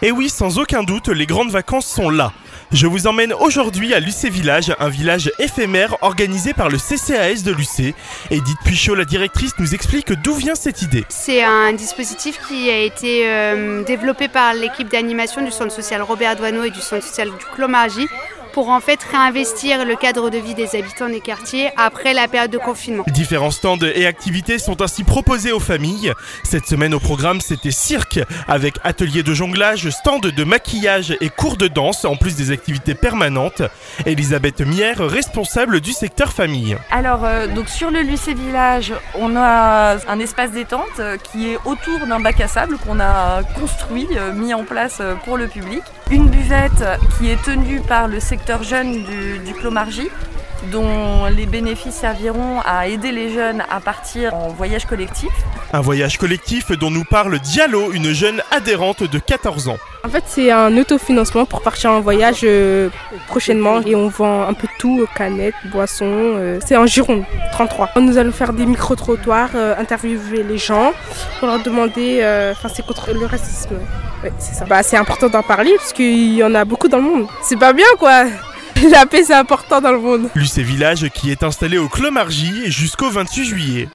Et oui, sans aucun doute, les grandes vacances sont là. Je vous emmène aujourd'hui à Lucé Village, un village éphémère organisé par le CCAS de Lucé. Edith Puichot, la directrice, nous explique d'où vient cette idée. C'est un dispositif qui a été développé par l'équipe d'animation du centre social Robert Doisneau et du centre social du Clos Margy pour en fait réinvestir le cadre de vie des habitants des quartiers après la période de confinement. Différents stands et activités sont ainsi proposés aux familles. Cette semaine au programme, c'était cirque avec ateliers de jonglage, stands de maquillage et cours de danse, en plus des activités permanentes. Elisabeth Mier, responsable du secteur famille. Alors, donc sur le Lucé Village, on a un espace détente qui est autour d'un bac à sable qu'on a construit, mis en place pour le public. Une buvette qui est tenue par le secteur jeune du Clos Margy, dont les bénéfices serviront à aider les jeunes à partir en voyage collectif. Un voyage collectif dont nous parle Diallo, une jeune adhérente de 14 ans. En fait, c'est un autofinancement pour partir en voyage prochainement et on vend un peu de tout, canettes, boissons. C'est en Gironde, 33. Nous allons faire des micro-trottoirs, interviewer les gens pour leur demander, c'est contre le racisme. Ouais, c'est ça. C'est important d'en parler parce qu'il y en a beaucoup dans le monde. C'est pas bien quoi. La paix c'est important dans le monde. Lucé Village qui est installé au Clos Margy jusqu'au 28 juillet.